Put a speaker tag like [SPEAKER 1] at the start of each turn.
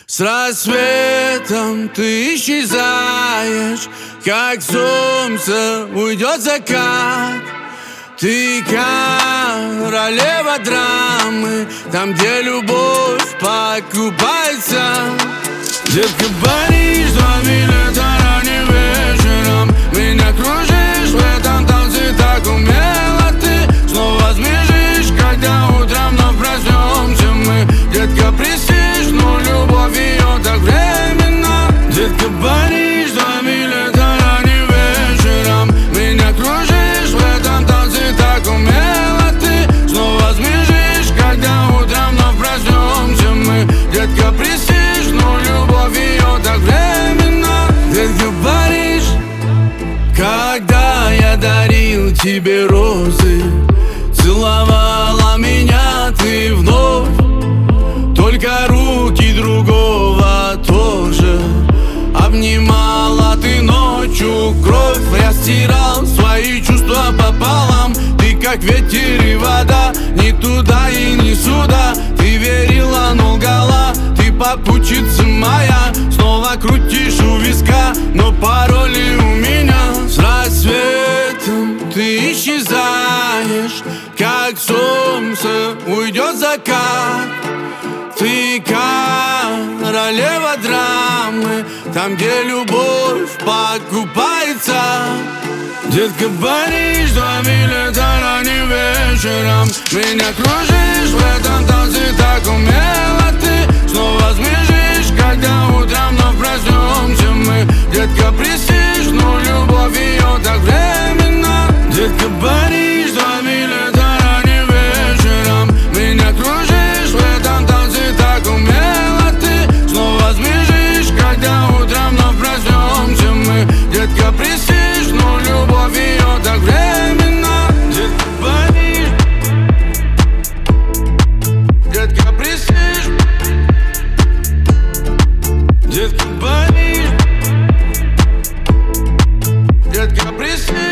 [SPEAKER 1] С рассветом ты исчезаешь, как солнце уйдет закат. Ты королева драмы, там, где любовь покупается. Детка, Париж, 2 билета ранним вечером. Меня кружишь в этом танце так умело. Ты снова смешишь, когда утром вновь проснемся мы. Детка, престиж, но любовь ее так временно. Детка, Париж, 2 билета ранним вечером. Меня кружишь в этом танце так умело. Ты снова смешишь, когда утром вновь проснемся мы. Детка, престиж, но любовь ее так временно. Детка, Париж. Когда я дарил тебе розы, целовала меня ты вновь. Только руки другого тоже обнимала ты ночью кровь. Я стирал свои чувства пополам. Ты как ветер и вода, ни туда и ни сюда. Ты верила, но лгала, ты попутчица моя. Снова крутишь у виска, но пароли у меня. С рассветом ты исчезаешь, как солнце уйдет закат. Ты королева драмы, там, где любовь покупается. Детка, Париж, 2 билета ранним вечером. Меня кружишь в этом танце так умело. Ты снова смешишь, когда утром вновь проснемся мы. Детка, престиж, но любовь ее так временно. Детка, Париж, 2 билета ранним вечером. Меня кружишь в этом танце так умело. Ты снова смешишь, когда утром вновь проснемся мы. Детка, престиж, но любовь ее так временно. Детка, Париж. Детка, престиж. Детка, Париж. Детка, престиж.